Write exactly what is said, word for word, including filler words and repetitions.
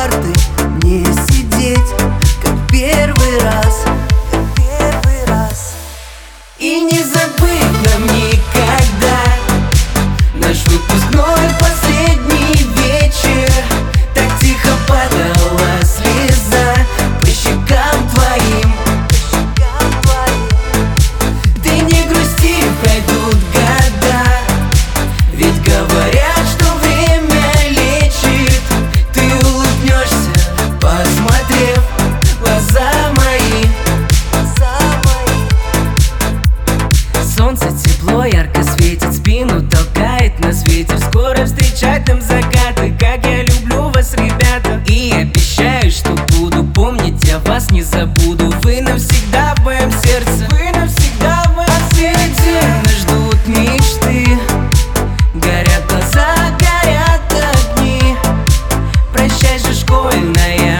парты не сидеть, как первый раз, как первый раз. И не забыть нам никогда наш выпускной последний вечер. Так тихо падала слеза по щекам твоим, по щекам твоим. Ты не грусти, пройдут года, ведь говорят, что время лечит. Ты улыбнешься, посмотрев в глаза мои, глаза мои. Солнце тепло, ярко светит, спину толкает на свете. Скоро встречать нам закаты, как я люблю вас, ребята. И обещаю, что буду помнить, я вас не забуду. Вы навсегда в моем сердце, вы навсегда в моем сердце. Нас ждут мечты, горят глаза, горят огни. Прощай же, школьная